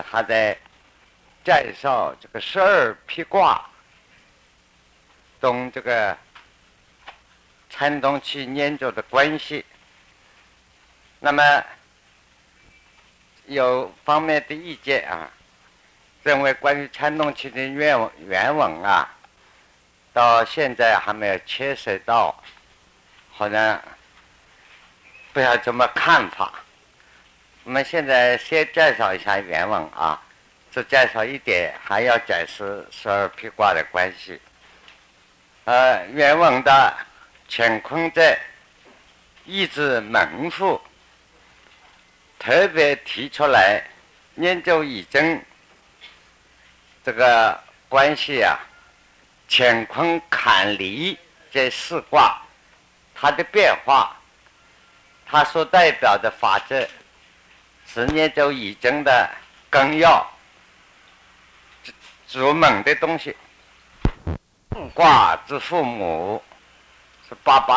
他在介绍这个12辟卦同这个参同气粘着的关系。那么有方面的意见啊，认为关于参同气的原文啊，到现在还没有切实到，好像不要这么看法。我们现在先介绍一下原文啊，只介绍一点，还要解释12辟卦的关系。原文的乾坤在意志门户，特别提出来研究以真这个关系啊，乾坤坎离这4卦，它的变化，它所代表的法则，是研究以真的根要入门的东西。卦之父母是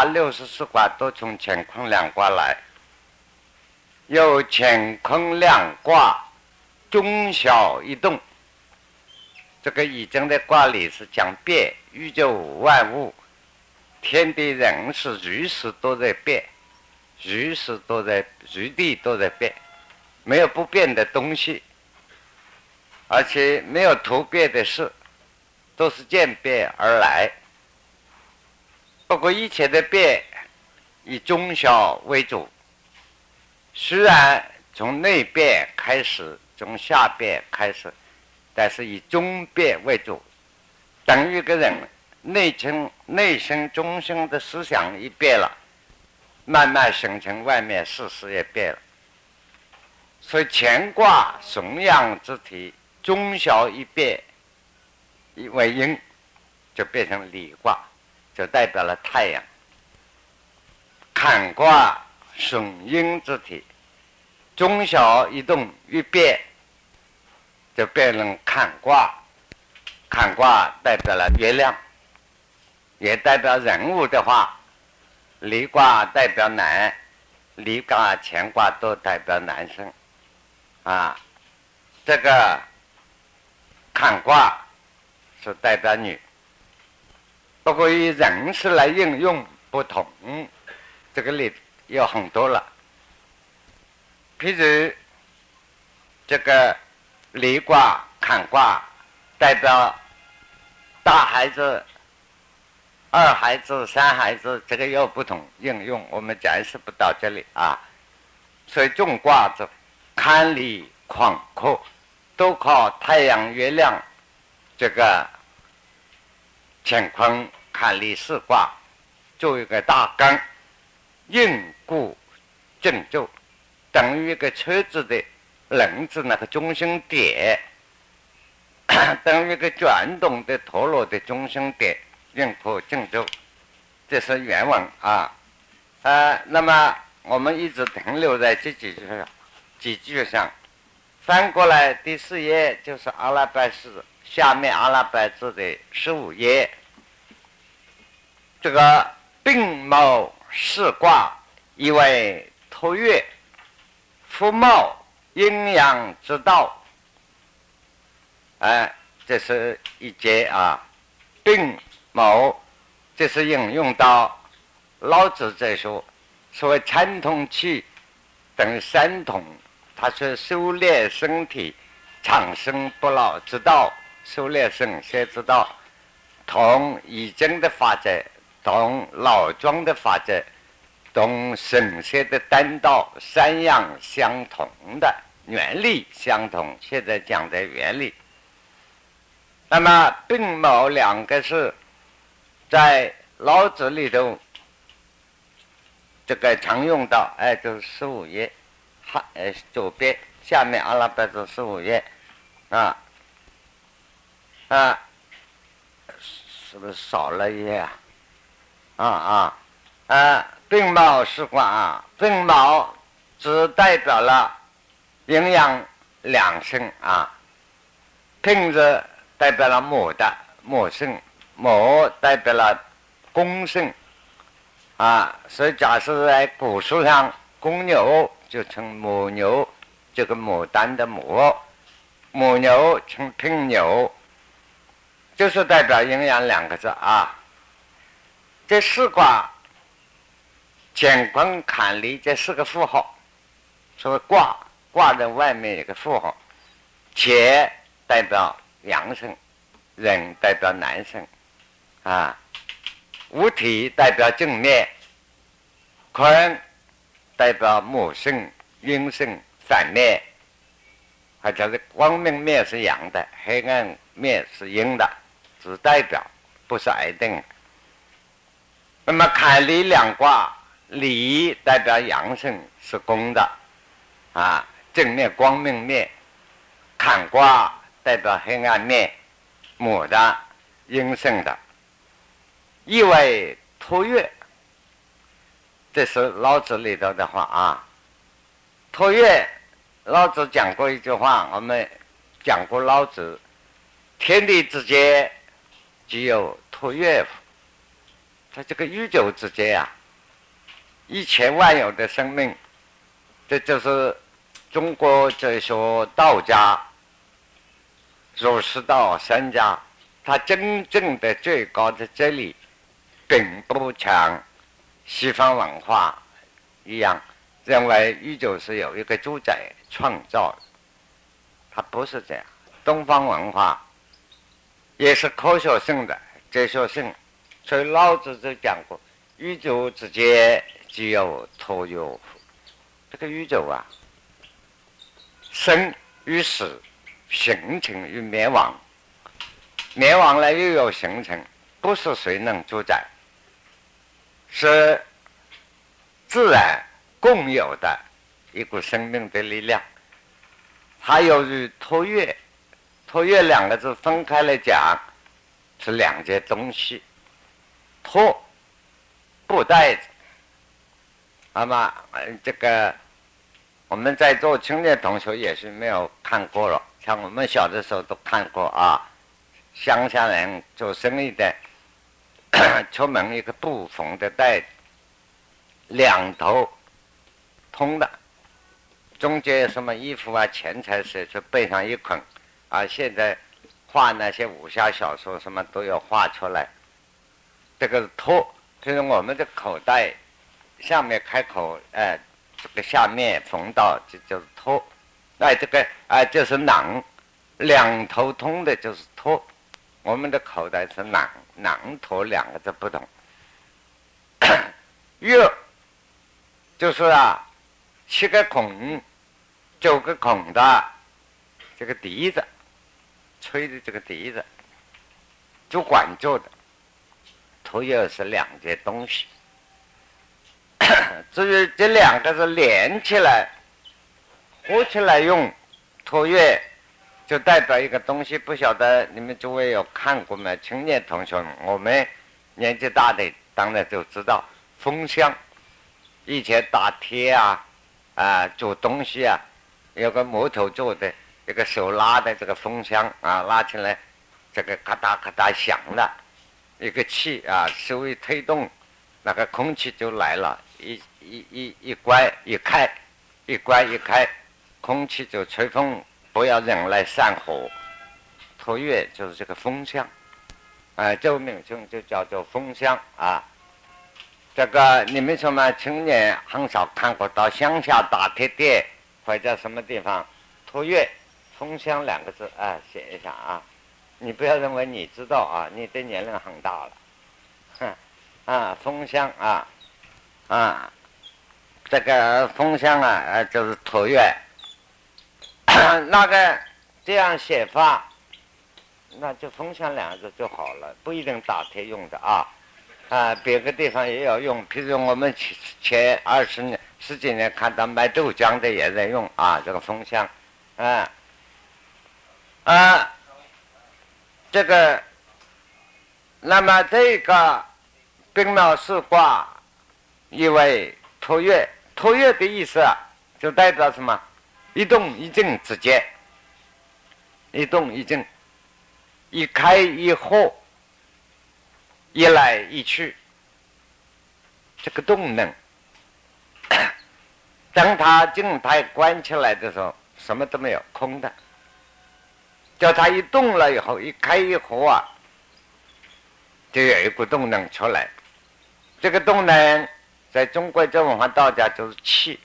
864卦都从乾坤两卦来，有乾坤两卦中小一动。这个以真的卦理是讲变，宇宙万物天地人是随时都在变，随地都在变，没有不变的东西，而且没有突变的事，都是渐变而来。不过一切的变以中小为主，虽然从内变开始，从下变开始，但是以中变为主，等于一个人内心中心的思想一变了，慢慢形成外面事实也变了。所以乾卦怂阳之体，中小一变为阴，就变成离卦，就代表了太阳。坎卦损阴之体，中小一动一变，就变成坎卦。坎卦代表了月亮，也代表人物的话，离卦代表男，离卦乾卦都代表男生啊。这个坎卦是代表女，不过以人事来应用不同，这个例有很多了。譬如这个离卦坎卦代表大孩子、2孩子、3孩子，这个有不同应用，我们解释不到这里啊。所以众卦子堪离广阔，都靠太阳月亮这个乾坤坎离4卦做一个大根，应固正就，等于一个车子的轮子那个中心点，等于一个转动的陀螺的中心点，应固正就，这是原文啊。那么我们一直停留在这几句上，翻过来第4页就是阿拉伯字，下面阿拉伯字的15页。这个并卯4卦意为托月，夫卯阴阳之道。这是一节啊。并卯这是引用到老子这说，所谓参同气等于三同，它是修炼身体长生不老之道，修炼神仙之道，同易经的法则，同老庄的法则，同神仙的丹道3样相同的原理相同，现在讲的原理。那么并卯2个是在老子里头这个常用到，就是15页，左边下面阿拉伯字15页是不是少了一页并卯4卦啊，并卯只代表了阴阳两性啊，并字代表了母的母性，母代表了公性所以假设在古书上公牛就称母牛，这个牡丹的母， 母牛称平牛，就是代表阴阳两个字啊。这四卦乾坤坎离这四个符号，所谓卦的外面有个符号，乾代表阳生，人代表男生啊，五体代表正面，坤代表母生阴生反面，或者是光明面是阳的，黑暗面是阴的，只代表不是挨定。那么坎离两卦，离代表阳生是公的啊，正面光明面，坎卦代表黑暗面，母的阴生的，意为托月。这是老子里头的话啊。托月，老子讲过一句话，我们讲过老子，天地之间只有托月乎。他这个宇宙之间啊，1000万有的生命，这就是中国哲学道家儒释道三家他真正的最高的哲理，并不像西方文化一样认为宇宙是有一个主宰创造的，它不是这样。东方文化也是科学性的哲学性，所以老子就讲过，宇宙之间只有托月乎。这个宇宙啊，生与死，形成与灭亡，灭亡了又有形成，不是谁能主宰，是自然共有的一股生命的力量。还有与托月，托月两个字分开来讲是两件东西。托布袋子，那么这个我们在座青年同学也是没有看过了，像我们小的时候都看过啊。乡下人做生意的出门一个布缝的袋子，两头通的，中间什么衣服啊钱财是就背上一捆啊。现在画那些武侠小说什么都要画出来。这个托就是我们的口袋下面开口，这个下面缝到，这就是托。这个就是囊，两头通的就是托。我们的口袋是囊，囊托两个字不同。月就是7个孔9个孔的这个笛子，吹的这个笛子，就管做的。托月是两件东西。至于这两个是连起来合起来用，托月就代表一个东西。不晓得你们诸位有看过没？青年同学们，我们年纪大的当然就知道风箱。以前打铁做东西有个木头做的一个手拉的这个风箱拉起来这个咔嗒咔嗒响的一个气稍微推动，那个空气就来了，一关一开，一关一开，空气就吹风，不要人来散火。托月就是这个风箱，这个名称就叫做风箱这个你们什么青年很少看过，到乡下打铁店或者什么地方，托月风箱两个字写一下你不要认为你知道你的年龄很大了。风箱这个风箱就是托月。那个这样写法，那就风箱两个字就好了，不一定打铁用的别个地方也要用。譬如我们前20年10几年看到卖豆浆的也在用这个风箱这个，那么这个兵卯四卦意为托月。托月的意思就代表什么？一动一静之间，一动一静，一开一合，一来一去，这个动能。当它静态关起来的时候，什么都没有，空的。 叫它一动了以后，一开一合啊，就有一股动能出来。这个动能在中国这文化道家就是气，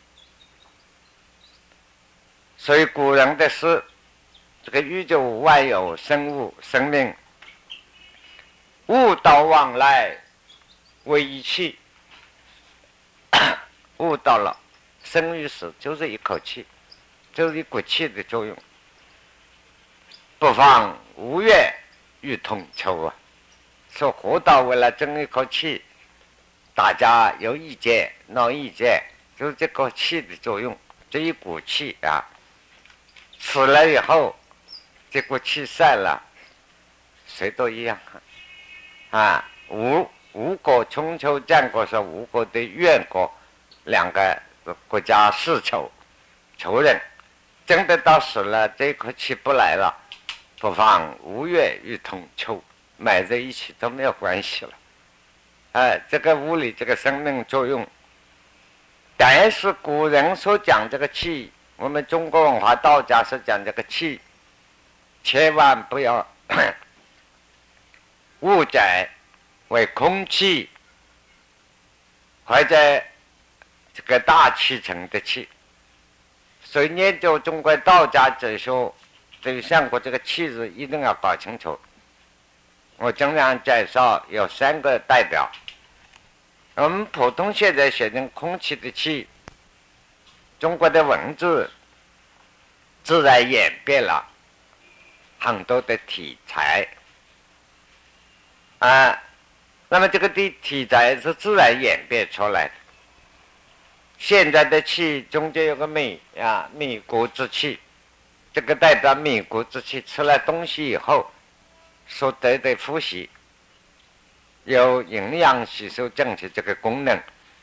所以古人的诗，这个宇宙万有生物生命，物道往来为一气，悟到了生与死就是一口气，就是一股气的作用。不妨无月欲同秋啊，说活到为了争一口气，大家有意见闹意见，就是这个气的作用，这一股气啊，死了以后，这股气散了，谁都一样啊。吴国春秋战国时候，吴国对越国两个国家世仇人，真的到死了，这一口气不来了，不妨吴越与同秋，埋在一起都没有关系了。这个物理这个生命作用，但是古人所讲这个气，我们中国文化道家所讲这个气，千万不要误解为空气或者这个大气层的气。所以研究中国道家哲学对上过这个气字一定要搞清楚。我经常介绍有3个代表，我们普通现在写成空气的气，中国的文字自然演变了很多的题材那么这个题材是自然演变出来的。现在的气中间有个米谷之气，这个代表米谷之气，吃了东西以后所得的呼吸，有营养吸收正气这个功能。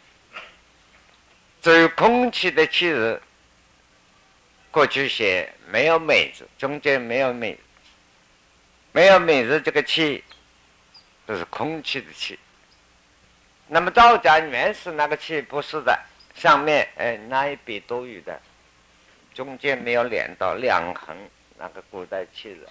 至于空气的气质，过去写没有美字，中间没有美字这个气这是空气的气。那么道家原始那个气不是的，上面那一笔多余的，中间没有连到两横，那个古代气字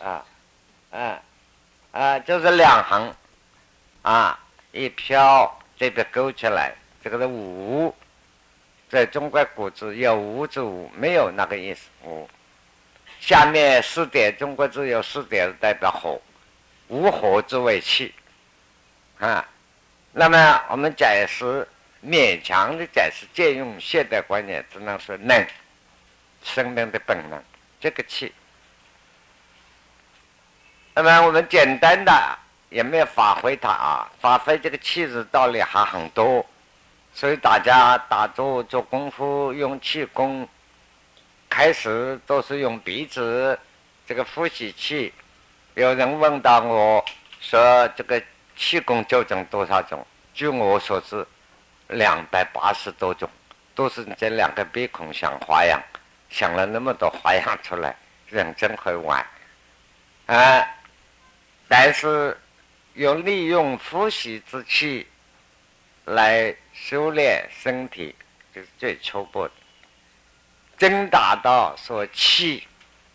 就是两横一飘这边勾起来，这个是无，在中国古字有无之无，没有那个意思无。下面4点，中国字有4点代表火，无火之为气那么我们解释勉强的解释，借用现代观念，只能说能，生命的本能，这个气。那么我们简单的也没有发挥它发挥这个气质道理还很多，所以大家打坐做功夫用气功，开始都是用鼻子这个呼吸气。有人问到我说这个气功究竟多少种？据我所知280多种，都是这2个鼻孔想花样，想了那么多花样出来，人真会玩但是有利用呼吸之气来修炼身体，这是最初步的。真达到说气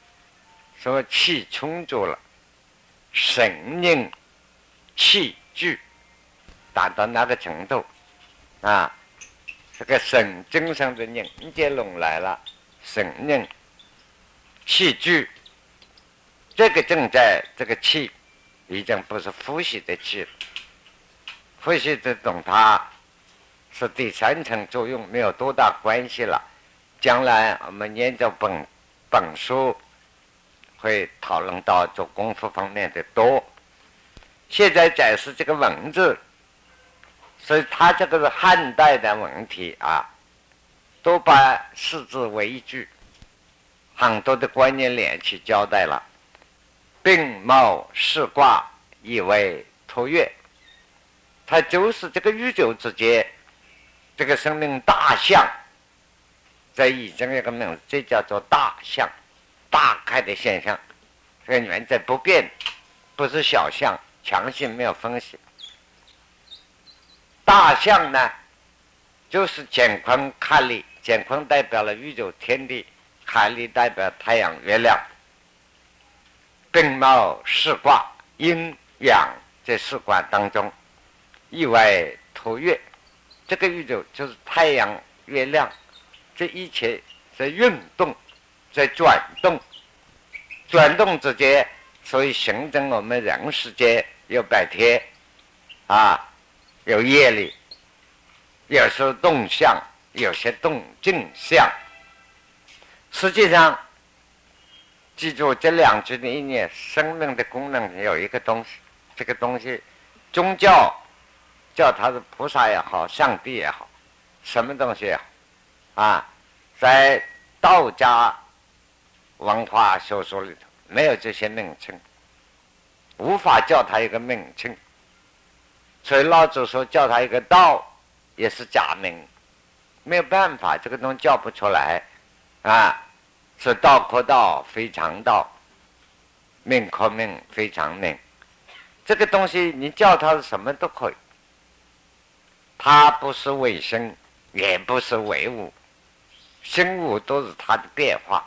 充足了，神凝气聚，达到那个程度这个神精神的凝结拢来了，神凝气聚，这个正在这个气已经不是呼吸的气了，呼吸这种它是第3层作用，没有多大关系了。将来我们研究本书会讨论到做功夫方面的多。现在解释这个文字，所以它这个是汉代的问题都把4字为一句，很多的观念连去交代了。并卯巳卦以为托月，它就是这个宇宙之间这个生命大象，在已经有个名字，这叫做大象，大开的现象，这个原则不变，不是小象，强行没有分析。大象呢就是乾坤坎离，乾坤代表了宇宙天地，坎离代表太阳月亮。并并茂四卦阴阳这四卦当中，意外托月，这个宇宙就是太阳、月亮，这一切在运动，在转动，转动之间，所以形成我们人世间有白天有夜里，有时候动向，有些动静向。实际上记住这两句的意念，生命的功能有一个东西，这个东西宗教叫它是菩萨也好，上帝也好，什么东西也好在道家文化小说里头没有这些名称，无法叫它一个名称，所以老子说叫它一个道也是假名，没有办法，这个东西叫不出来是道可道非常道，命可命非常命，这个东西你叫它是什么都可以，它不是唯生也不是唯物，生物都是它的变化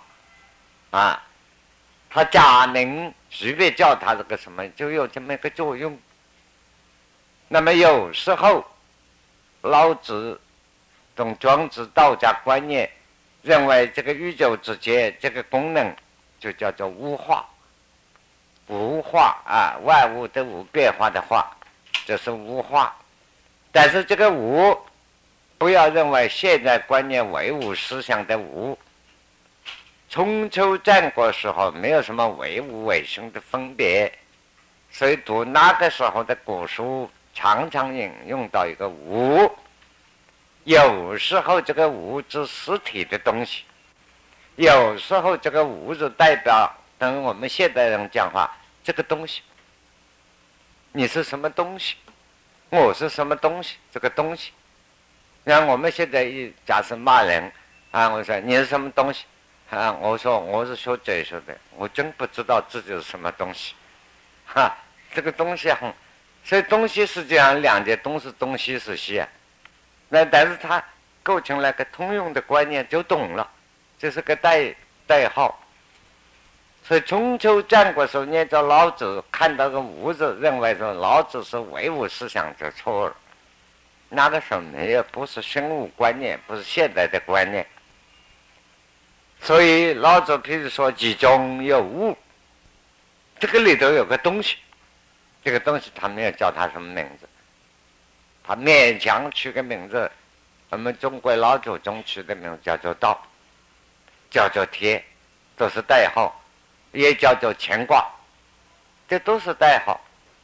它假名随便叫它这个什么就有这么一个作用。那么有时候老子从庄子道家观念认为这个宇宙之间这个功能就叫做无化，无化万物的无变化的化，这是无化。但是这个无不要认为现在观念唯物思想的无，春秋战国时候没有什么唯物唯生的分别，所以读那个时候的古书常常引用到一个无，有时候这个无是实体的东西，有时候这个无是代表等我们现代人讲话，这个东西你是什么东西，我是什么东西，这个东西像我们现在假设骂人我说你是什么东西我说我是学哲学的，我真不知道自己是什么东西这个东西所以东西实际上两件东西东西是西但是它构成了个通用的观念就懂了，这是个代号。所以春秋战国时候念着老子看到个无字，认为说老子是唯物思想就错了，那个时候没有，不是生物观念，不是现代的观念。所以老子譬如说其中有物，这个里头有个东西，这个东西他没有叫他什么名字，他勉强取个名字，我们中国老祖宗取的名字叫做道，叫做天，都是代号，也叫做乾卦，这都是代号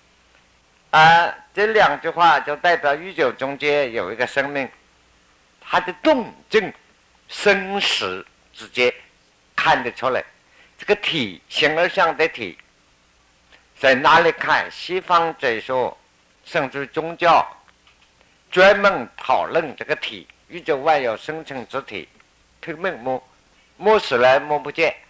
这两句话就代表宇宙中间有一个生命，它的动静生死之间看得出来，这个体形而上的体在哪里看？西方哲学甚至宗教专门讨论这个体，宇宙万有生成之体，拼命摸死来摸不见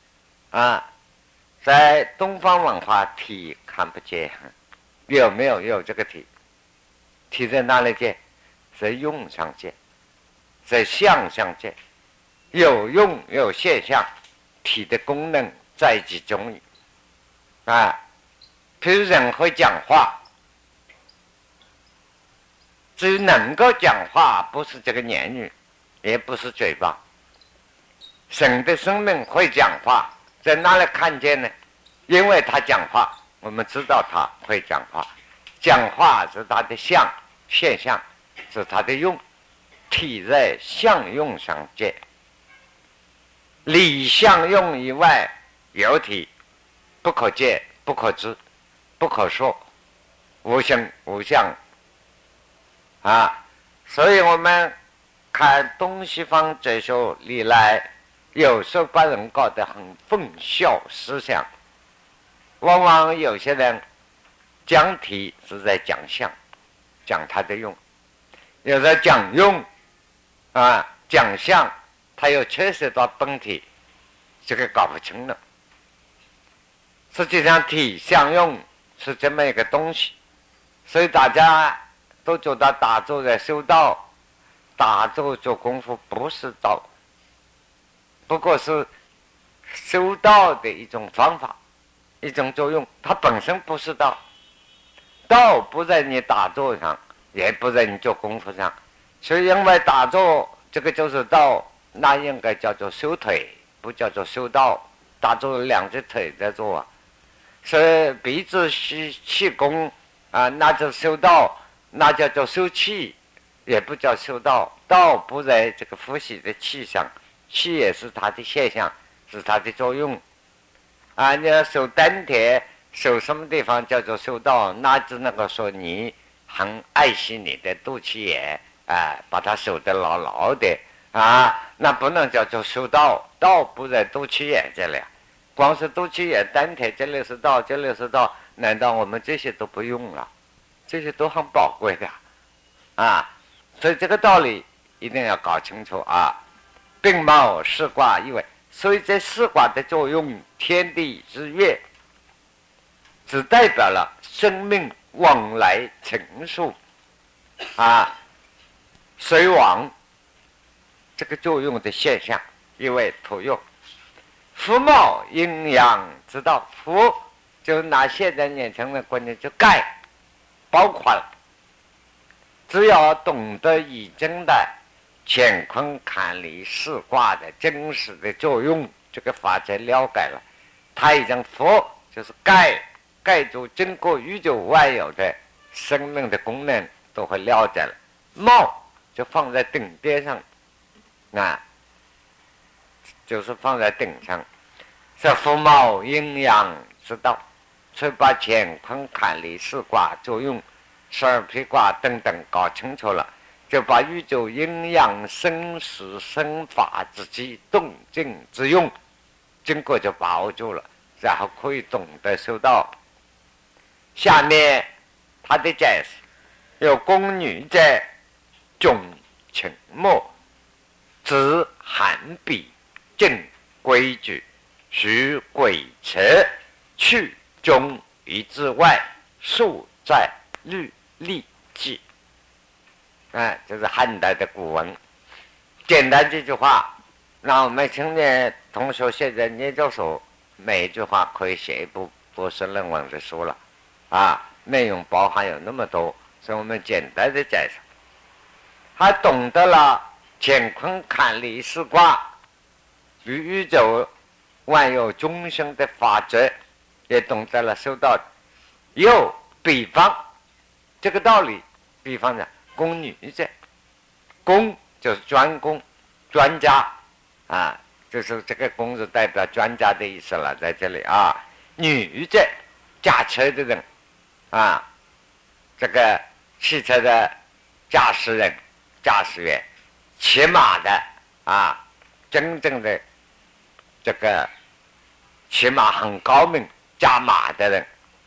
在东方文化体看不见，有没有这个体？体在哪里见？在用上见，在相上见，有用有现象，体的功能在其中譬如人会讲话，至于能够讲话，不是这个言语，也不是嘴巴。神的生命会讲话，在哪里看见呢？因为他讲话，我们知道他会讲话。讲话是他的相，现象是他的用，体在相用上见。理相用以外有体，不可见，不可知，不可说，无形无相所以我们看东西方哲学历来，有时候把人搞得很奉效思想，往往有些人讲体是在讲相，讲它的用，有的讲用讲相，它又牵涉到本体，这个搞不清了。实际上体相用是这么一个东西，所以大家都觉得打坐在修道，打坐做功夫不是道，不过是修道的一种方法一种作用，它本身不是道，道不在你打坐上，也不在你做功夫上，所以因为打坐这个就是道，那应该叫做修腿，不叫做修道。打坐两只腿在做啊，所以鼻子气功啊，那就修道，那叫做修气，也不叫修道。道不在这个呼吸的气上，气也是它的现象，是它的作用啊。你要修丹田，修什么地方叫做修道？那只能够说你很爱惜你的肚脐眼啊，把它守得牢牢的啊，那不能叫做修道。道不在肚脐眼这里，光是肚脐眼丹田这里是道，这里是道，难道我们这些都不用了？这些都很宝贵的啊，所以这个道理一定要搞清楚啊。并茂四卦意味，所以这四卦的作用，天地日月，只代表了生命往来成熟啊，水往这个作用的现象，因为土用。夫茂阴阳之道，夫就拿现在年轻人观念就概包括了，只要懂得易经的乾坤坎离四卦的真实的作用，这个法则了解了，他已经佛就是盖住整个宇宙万有的生命的功能都会了解了。茂就放在顶边上啊，就是放在顶上，是夫茂阴阳之道，所以把乾坤坎离四卦作用、12辟卦等等搞清楚了，就把宇宙阴阳生死生法之机动静之用经过就把握住了，然后可以懂得修道。下面他的解释有宫女者，重沉默，知寒笔，正规矩，许鬼辞，去中于之外，数在律历记。这是汉代的古文。简单这句话，让我们青年同学现在研究所每一句话可以写一部博士论文的书了啊，内容包含有那么多，所以我们简单的解释。还懂得了乾坤坎离四卦与宇宙万有众生的法则，也懂得了修道。又比方这个道理，比方呢，宫女者，宫就是专攻专家啊，就是这个宫是代表专家的意思了，在这里啊。女者驾车的人啊，这个汽车的驾驶人、驾驶员，骑马的啊，真正的这个骑马很高明、驾马的人，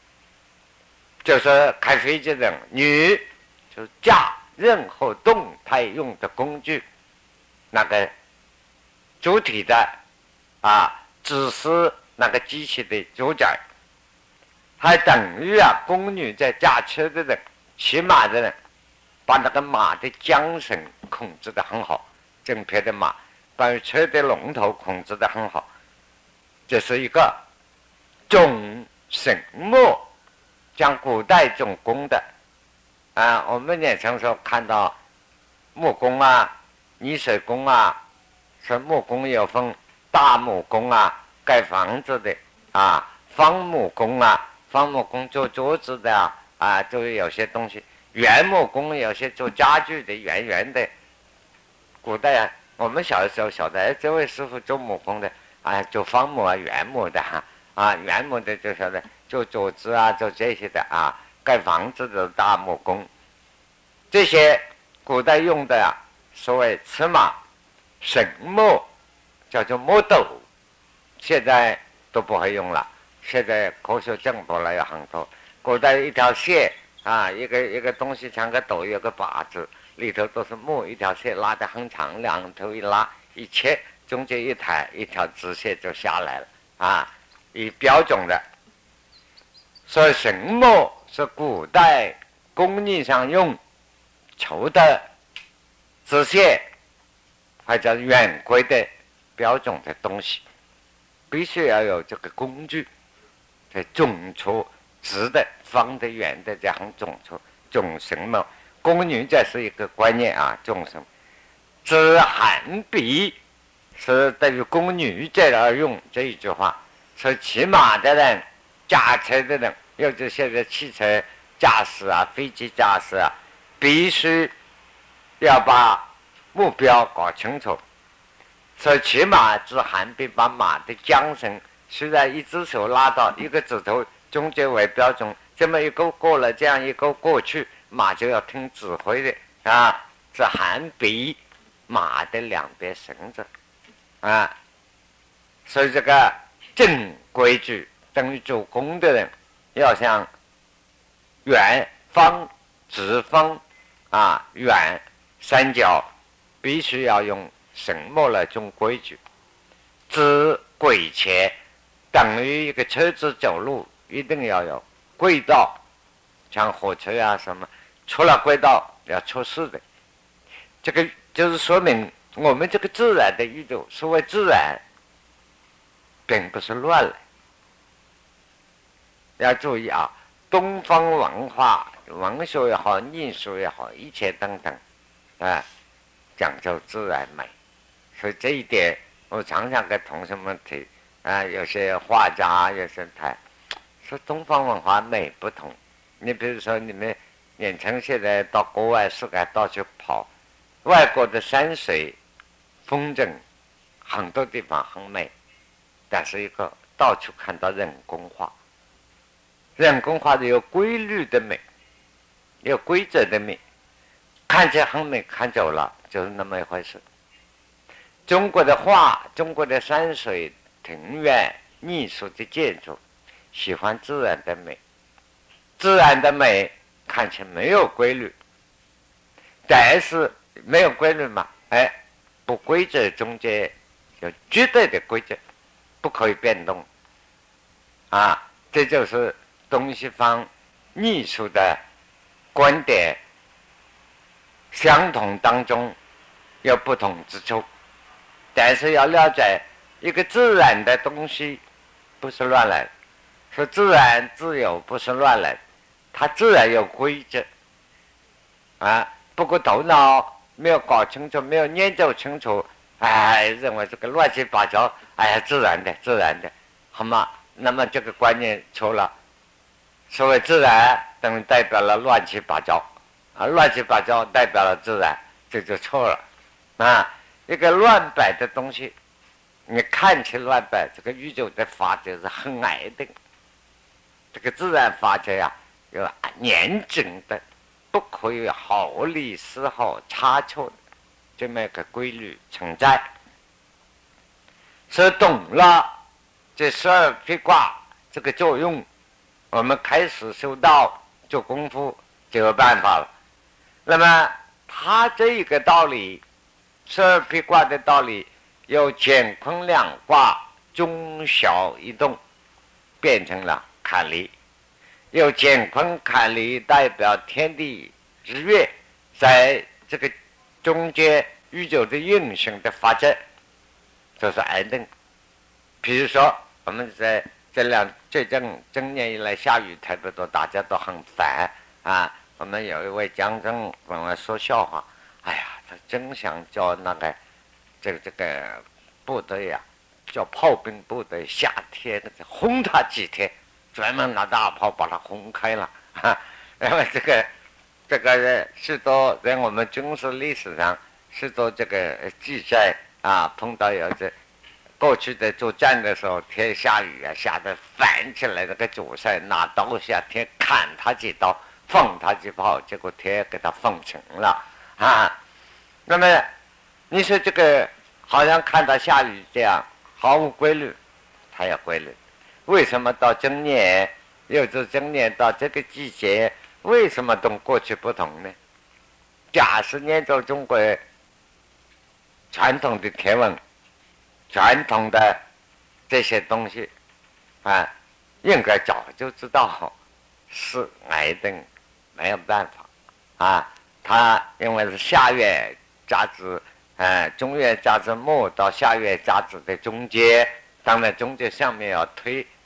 就是开飞机的人。女就是驾任何动态用的工具，那个主体的啊，指示那个机器的主角，还等于宫女在驾车的人、骑马的人，把那个马的缰绳控制得很好，整匹的马把车的龙头控制得很好。这是一个重神墨，讲古代重工的啊。我们也常说看到木工啊、泥水工啊，是木工有分大木工啊，盖房子的啊，方木工啊，方木工做桌子的啊，就有些东西。圆木工有些做家具的，圆圆的。古代我们小的时候晓得，这位师傅做木工的做方木啊、圆木的圆木的就晓得做桌子啊、做这些的啊，盖房子的大木工。这些古代用的所谓尺码、绳墨，叫做墨斗，现在都不会用了。现在科学进步了有很多。古代一条线一个东西像个斗，有个把子，里头都是木，一条线拉得很长，两头一拉一切，中间一抬，一条直线就下来了以标准的。所以绳墨是古代工艺上用绸的直线或者圆规的标准的东西，必须要有这个工具， 在种出直的、方的、圆的这样种出种生嘛。宫女这是一个观念啊，众生。知寒比是对于宫女这而用这一句话，是骑马的人、驾车的人，尤其现在汽车驾驶啊、飞机驾驶啊，必须要把目标搞清楚。所以骑马之寒比，把马的缰绳虽然一只手拉到一个指头中间为标准，这么一勾过了，这样一勾过去，马就要听指挥的啊。是寒比马的两边绳子啊。所以这个正规矩等于做工的人，要像圆方、直方啊、圆三角，必须要用绳墨来种规矩。知轨前等于一个车子走路一定要有轨道，像火车啊什么，出了轨道要出事的。这个就是说明我们这个自然的宇宙，所谓自然并不是乱来。要注意啊，东方文化文学也好，艺术也好，一切等等啊，讲究自然美。所以这一点我常常跟同学们提啊，有些画家有些谈说东方文化美不同。你比如说你们年轻现在到国外世界到处跑，外国的山水风景很多地方很美，但是一个到处看到人工化，人工化的有规律的美，有规则的美，看起来很美，看久了就是那么一回事。中国的画，中国的山水庭院艺术的建筑，喜欢自然的美。自然的美看起来没有规律，但是没有规律嘛，不规则中间有绝对的规则，不可以变动啊。这就是东西方艺术的观点相同当中有不同之处，但是要了解一个自然的东西不是乱来的，说自然自有不是乱来的，它自然有规则啊。不过头脑没有搞清楚，没有研究清楚，认为这个乱七八糟，自然的自然的，好吗？那么这个观念错了。所谓自然等于代表了乱七八糟啊，乱七八糟代表了自然，这就错了啊。一个乱摆的东西，你看起乱摆，这个宇宙的法则是很矮的，这个自然法则呀，有严谨的，不可以毫厘丝毫差错的这么一个规律存在。所以懂了这12辟卦这个作用，我们开始修道做功夫就有办法了。那么他这一个道理，12辟卦的道理由乾坤两卦中小一动变成了坎离，由乾坤坎离代表天地日月在这个中间宇宙的运行的法则，就是安定。比如说我们在这正年以来下雨特别多，大家都很烦啊。我们有一位将军跟我说笑话，他真想叫那个这个部队啊，叫炮兵部队，夏天轰他几天，专门拿大炮把他轰开了因为这个许多在我们军事历史上许多这个记载啊，碰到有这过去的作战的时候，天下雨啊，下得翻起来，那个主帅拿刀下天砍他几刀，放他几炮，结果天给他放晴了啊。那么你说这个好像看到下雨这样毫无规律，它有规律。为什么到正年，有时正年到这个季节，为什么跟过去不同呢？假使研究中国传统的天文，传统的这些东西应该早就知道是癌症，没有办法它因为是下月甲子中月甲子末到下月甲子的中间，当然中间上面要推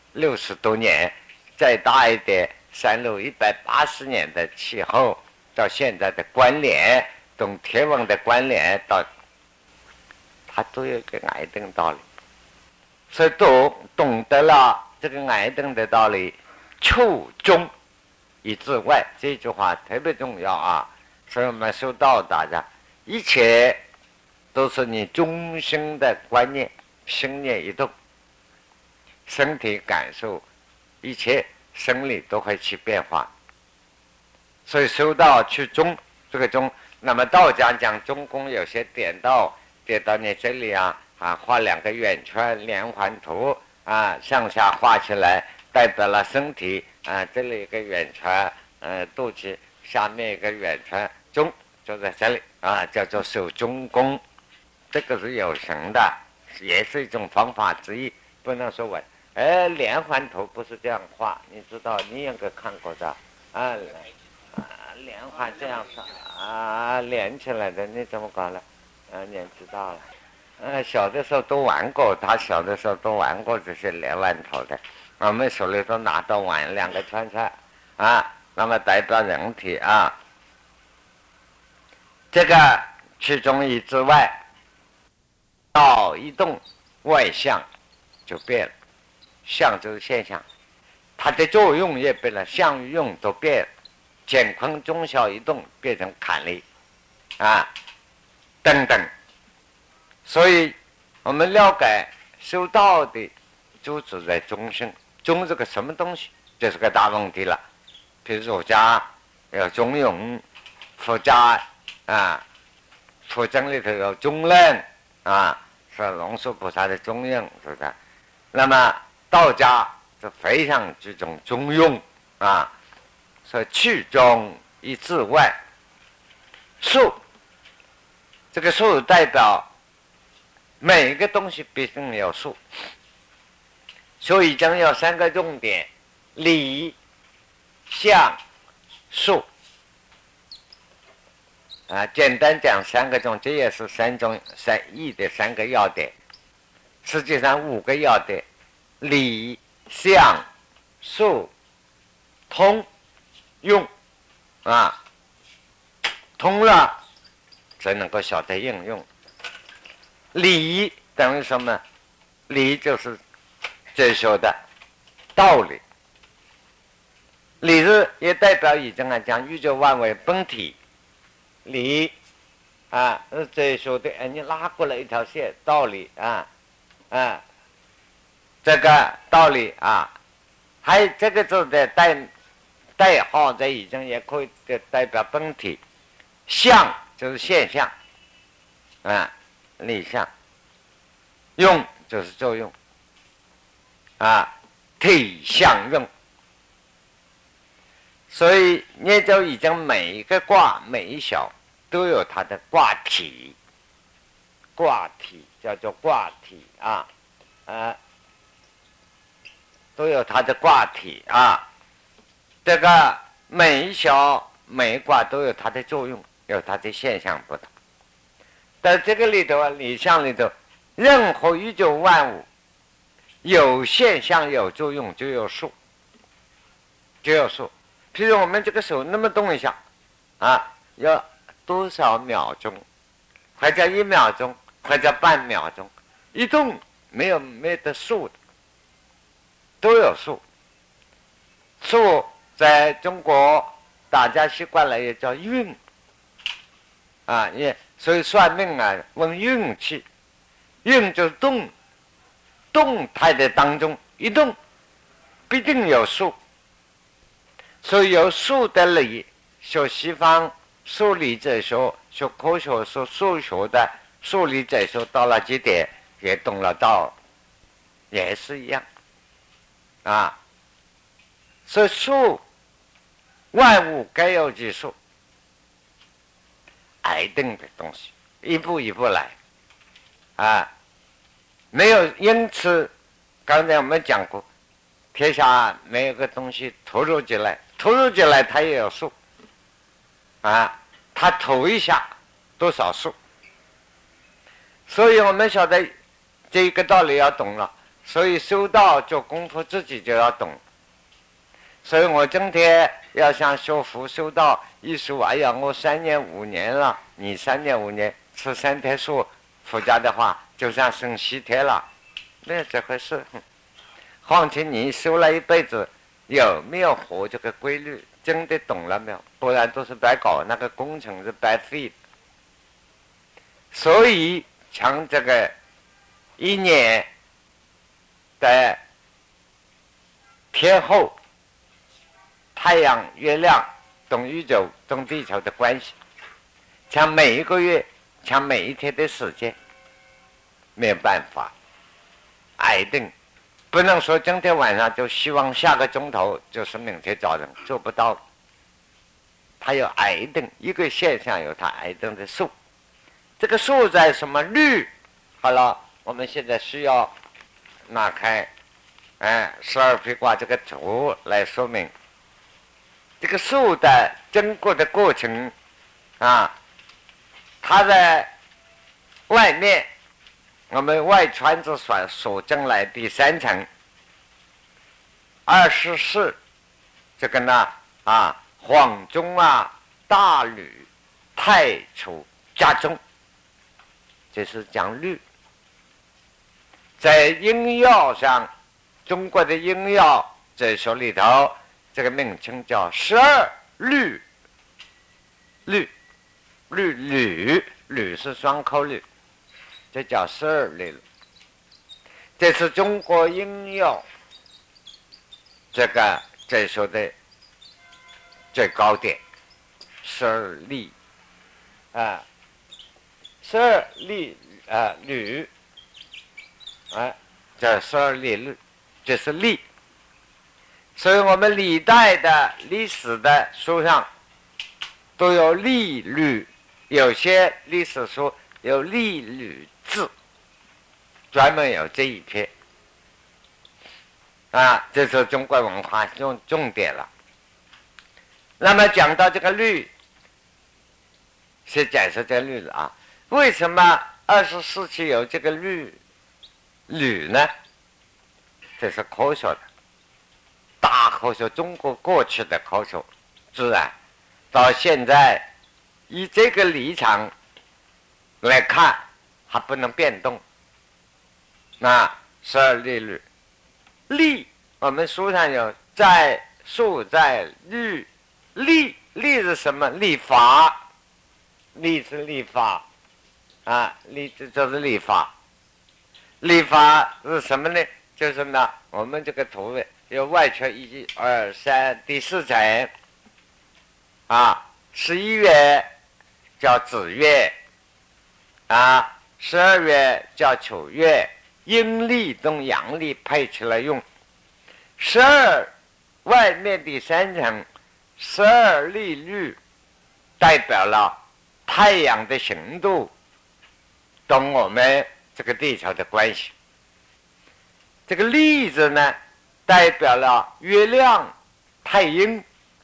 60多年，再大一点，3路180年的气候，到现在的关联，懂天文的关联，到它都有一个矮等道理，所以都懂得了这个矮等的道理，处中以自外，这句话特别重要啊！所以我们修道，大家一切都是你终生的观念，心念一动，身体感受，一切生理都会起变化。所以修道去中，这个中，那么道家讲中宫，有些点到你这里啊，画2个圆圈连环图啊，上下画起来，代表了身体啊，这里一个圆圈，肚脐下面一个圆圈，中就在这里啊，叫做守中宫。这个是有神的，也是一种方法之一，不能说我连环图不是这样画，你知道，你应该看过的啊，连环这样连起来的，你怎么搞了？你也知道了，小的时候都玩过，他小的时候都玩过这些连环图的，我们手里都拿到玩2个圈圈啊，那么代表人体啊，这个其中一之外。道一动，外相就变了，相就是现象，它的作用也变了，相与用都变了，乾坤中小一动变成坎离啊等等。所以我们了解修道的就旨在中性，中是个什么东西，这是个大问题了。比如儒家有中庸，佛家佛经里头有中论啊，是龙树菩萨的中庸，是不是？那么道家是非常注重中庸啊，所以去中以自外。术，这个术代表每一个东西必定有术，所以将有3个重点：理、象、术。简单讲3个重，这也是3义的3个要点，实际上5个要点：理、象、术、通、用啊。通了才能够晓得应用。理等于什么？理就是哲学的道理，理是也代表已经讲宇宙万物本体。理是哲学的，你拉过来一条线，道理这个道理还有这个字的代号，这已经也可以代表本体。象就是现象理象，用就是作用体相用。所以你就已经每一个卦每一小都有它的卦体，卦体叫做卦体都有它的卦体这个每一小每一卦都有它的作用，有它的现象不同。在这个里头理象里头，任何宇宙万物有现象有作用就有数，譬如我们这个手那么动一下要多少秒钟，或者1秒钟，或者半秒钟，一动没得数的，都有数。数在中国大家习惯了也叫运所以算命问运气，运就是动态的当中一动必定有数。所以有数的理，学西方数理哲学，学科学学数学的数理哲学到了极点也懂了道，也是一样所以数万物该有其数，挨定的东西一步一步来没有。因此刚才我们讲过，天下没有个东西突如其来它也有数它投一下多少数。所以我们晓得这个道理要懂了， 所以修道做功夫自己就要懂。所以我今天要想修福修道，一说哎呀，我3年5年了，你3年5年吃3天素，佛家的话就像生西天了，没有这回事。况且你修了一辈子，有没有活这个规律，真的懂了没有？不然都是白搞，那个工程是白费的。所以像这个一年的天后，太阳、月亮同宇宙、同地球的关系，像每一个月，像每一天的时间，没有办法挨定，不能说今天晚上就希望下个钟头就是明天早上，做不到。它有挨定，一个现象有它挨定的数，这个数在什么律？好了，我们现在需要拿开12辟卦这个图来说明这个数的经过的过程啊。它在外面，我们外圈子所证来第3层24，这个呢黄中大吕太初家中，这是讲律。在音药上，中国的音药这书里头，这个名称叫12律。吕是双口律，这叫12律。这是中国音药这书的最高点，12律12律吕这12律，这是律。所以我们历代的历史的书上都有历律，有些历史书有历律志，专门有这一篇这是中国文化重点了。那么讲到这个律，是解释这个律了为什么24世纪有这个律呢？这是科学的，大科学，中国过去的科学自然到现在以这个立场来看还不能变动。那12律，律我们书上有在数在律，律是什么？律法，律是律法律就是律法。律法是什么呢？就是呢，我们这个图有外圈1、2、3，第4层11月叫子月12月叫丑月，阴历跟阳历配起来用。12外面第3层12律代表了太阳的行度跟我们这个地球的关系。这个例子呢，代表了月亮太阴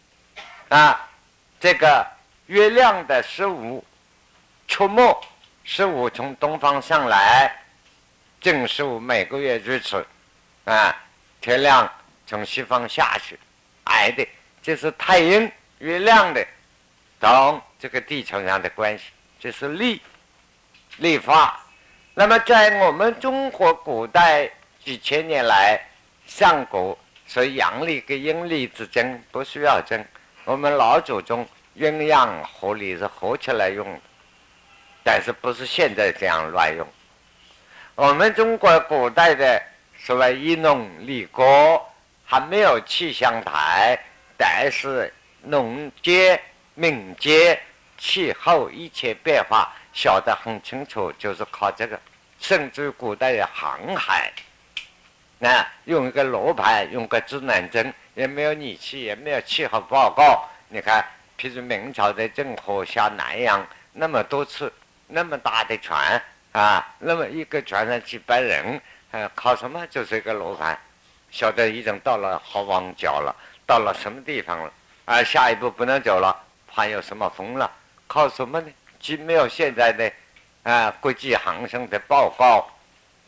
这个月亮的15出没，15从东方上来，正15每个月如此天亮从西方下去来的，这是太阴月亮的同这个地球上的关系，这是历法。那么在我们中国古代几千年来，上古所以阳历跟阴历之争不需要争，我们老祖宗阴阳合理是合起来用的，但是不是现在这样乱用。我们中国古代的所谓一农立国还没有气象台，但是农界民间气候一切变化晓得很清楚，就是靠这个。甚至古代的航海用一个罗盘，用个指南针，也没有仪器，也没有气候报告。你看譬如明朝的郑和下南洋那么多次，那么大的船那么一个船上几百人靠什么？就是一个罗盘，晓得已经到了好望角了，到了什么地方了下一步不能走了，怕有什么风了，靠什么呢？既没有现在的国际航行的报告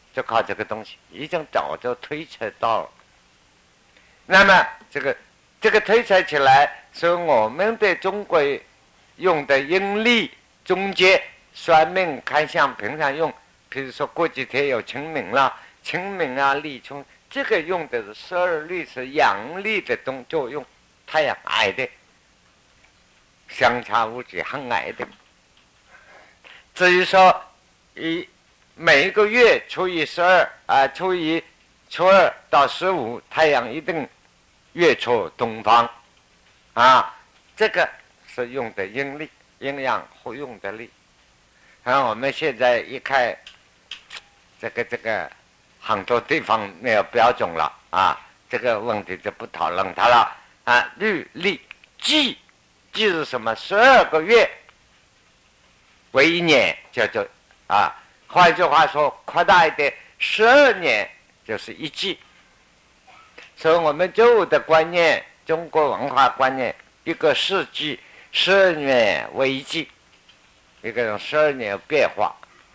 就靠这个东西，已经早就推测到了。那么这个推测起来，是我们的中国用的阴历中间算命看相，平常用，比如说过几天有清明了，清明啊立春，这个用的是12历，是阳历的作用，太阳矮的，相差无几，很矮的。至于说每一个月初一12啊，初一初二到15，太阳一定月出东方啊，这个是用的阴历，阴阳互用的历。我们现在一看这个很多地方没有标准了啊，这个问题就不讨论它了啊。日历季是什么？12个月为一年，叫做啊。换句话说，扩大一点，12年就是一季。所以我们旧的观念，中国文化观念，一个世纪12年为一季，一个用12年变化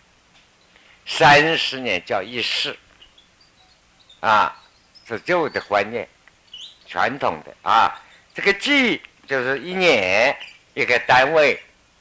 ，30年叫一世啊，是旧的观念，传统的啊。这个季就是一年一个单位。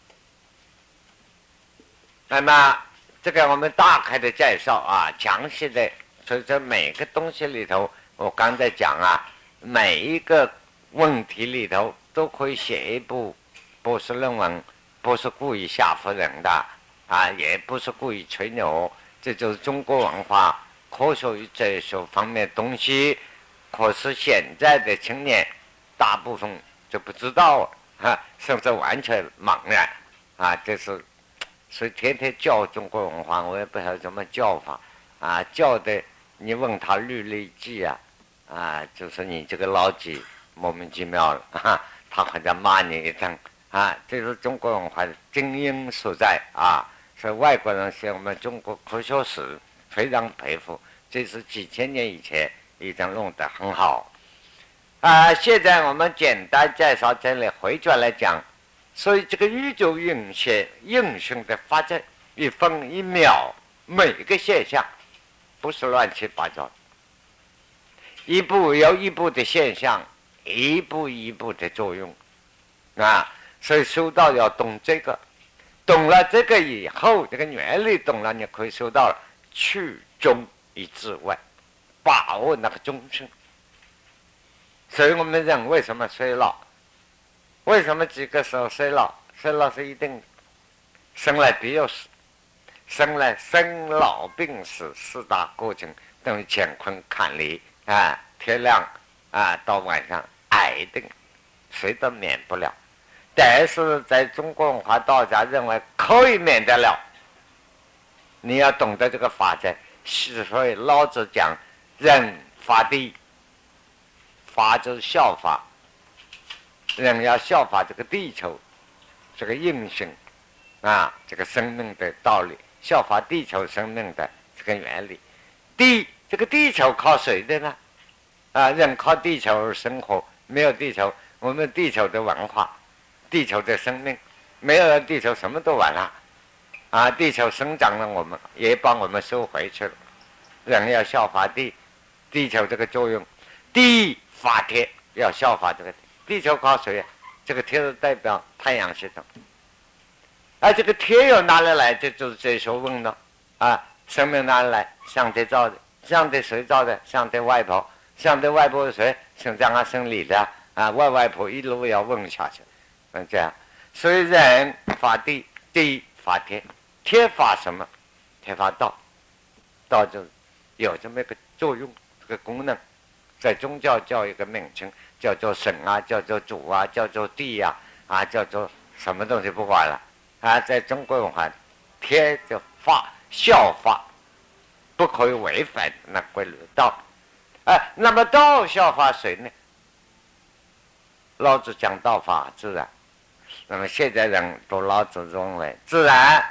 那么这个我们大概的介绍啊，详细的，所以在每个东西里头，我刚才讲啊，每一个问题里头都可以写一部博士论文，不是故意吓唬人的啊，也不是故意吹牛，这就是中国文化科学与哲学方面的东西。可是现在的青年大部分就不知道啊，甚至完全茫然啊，这是。所以天天教中国文化，我也不知道怎么教法啊，教的你问他律历记啊，就是你这个老几莫名其妙了啊，他好像骂你一顿啊，这是中国文化的精英所在啊。所以外国人写我们中国科学史非常佩服，这是几千年以前已经弄得很好啊。现在我们简单介绍这里，回转来讲。所以这个宇宙运行的发展，一分一秒，每个现象不是乱七八糟，一步有一步的现象，一步一步的作用啊。所以修道要懂这个，懂了这个以后，这个原理懂了，你可以修到去中一致外，把握那个中性。所以我们人为什么衰老？为什么几个时候衰老？衰老是一定生来必有死，生来生老病死4大过程等于乾坤坎离啊，天亮啊到晚上一定谁都免不了。但是在中国文化道家认为可以免得了，你要懂得这个法则。所以老子讲人法地，法就是效法。人要效法这个地球这个运行啊，这个生命的道理，效法地球生命的这个原理。这个地球靠谁的呢？啊，人靠地球而生活，没有地球，我们地球的文化，地球的生命，没有了地球什么都完了啊！地球生长了，我们也把我们收回去了。人要效法地球这个作用，地法天要效法这个。地球靠谁？这个天是代表太阳系统，这个天又哪里来？这就是哲学问了啊！生命哪里来？上帝造的，上帝谁造的？上帝外婆，上帝外婆是谁？生长啊，生理的啊，外婆一路要问下去，这样。所以人法地，地法天，天法什么？天法道，道就有这么一个作用，这个功能，在宗教叫一个名称。叫做神啊，叫做主啊，叫做地啊，叫做什么东西不管了啊！在中国文化，天就法效法，不可以违反那规律道。那么道效法谁呢？老子讲道法自然，那么现在人读老子认为自然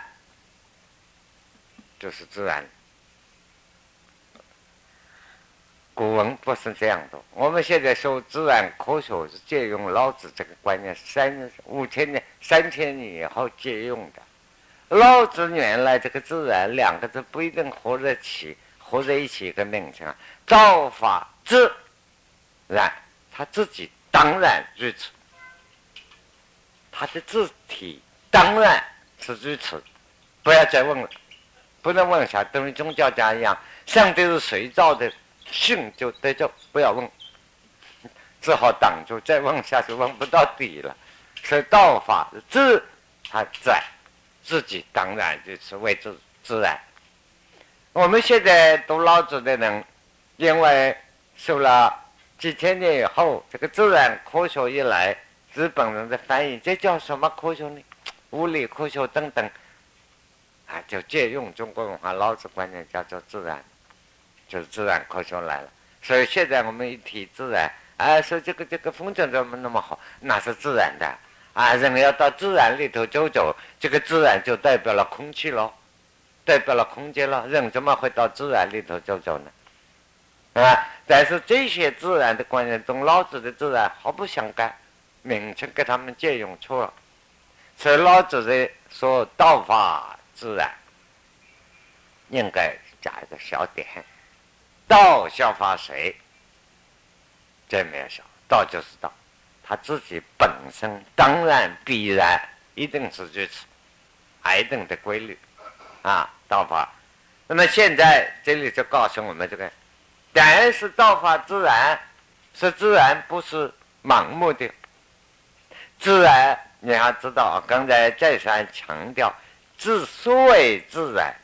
就是自然。古文不是这样的，我们现在说自然科学是借用老子这个观念，3000年以后借用的。老子原来这个自然2个字不一定合得起， 合在一起一个名称啊。道法自然，他自己当然如此，他的字体当然是如此。不要再问了，不能问下，等于宗教家一样，上帝是谁造的，信就得救，不要问，只好挡住，再问下去问不到底了。所以道法自它在自己当然就是为之自然。我们现在读老子的人，因为受了几千年以后，这个自然科学一来，日本人的翻译，这叫什么科学呢？物理科学等等，就借用中国文化老子观念，叫做自然，就是自然科学来了。所以现在我们一提自然，说这个风筝怎么那么好，那是自然的人要到自然里头走走，这个自然就代表了空气咯，代表了空间了，人怎么会到自然里头走走呢？但是这些自然的观念同老子的自然毫不相干，名称给他们借用错了。所以老子的说道法自然，应该加一个小点，道效法谁？这没有效，道就是道，他自己本身当然必然一定是如此，一定的规律道法。那么现在这里就告诉我们这个，但是道法自然是自然，不是盲目的自然。你要知道，刚才再三强调，之所谓自然，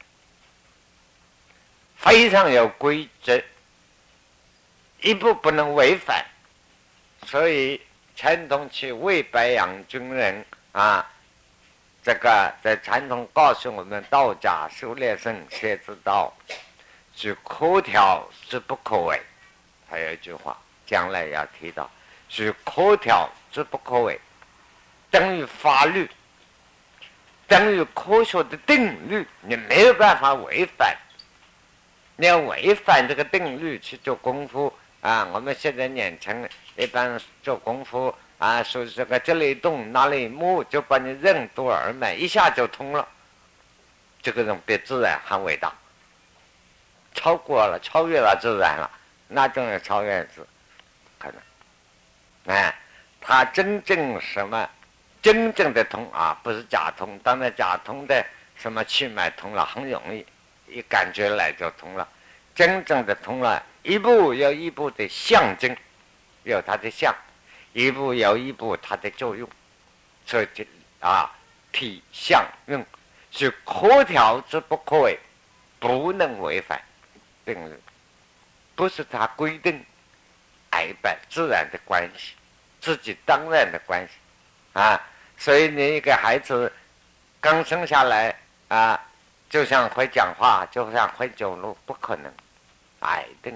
非常有规则，一步不能违反。所以传统去为白杨军人这个在传统告诉我们，道家修炼圣邪之道，是可调之不可为。还有一句话，将来要提到，是可调之不可为，等于法律，等于科学的定律，你没有办法违反。你要违反这个定律去做功夫我们现在年轻人一般做功夫说这个这里动那里木，就把你任督二脉一下就通了。这个人比自然还伟大，超越了自然了，那种人超越是可能他真正什么真正的通不是假通。当然假通的什么气脉通了很容易，一感觉来就通了。真正的通了，一步有一步的象征，有它的象，一步有一步它的作用。所以体象用是可调之不可为，不能违反定律，不是它规定一般自然的关系，自己当然的关系所以你一个孩子刚生下来就像会讲话，就像会走路，不可能一定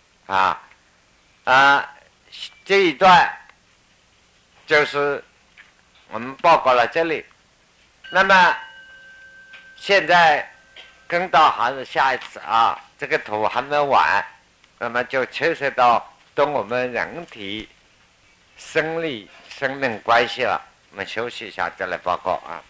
这一段就是我们报告了这里。那么现在跟到还是下一次这个图还没完，那么就牵涉到跟我们人体生理生命关系了。我们休息一下再来报告